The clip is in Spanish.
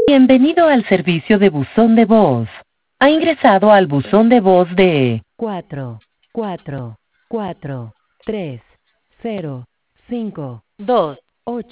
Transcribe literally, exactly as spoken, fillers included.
Bienvenido al servicio de buzón de voz. Ha ingresado al buzón de voz de cuatro, cuatro, cuatro, tres, cero, cinco, dos, ocho.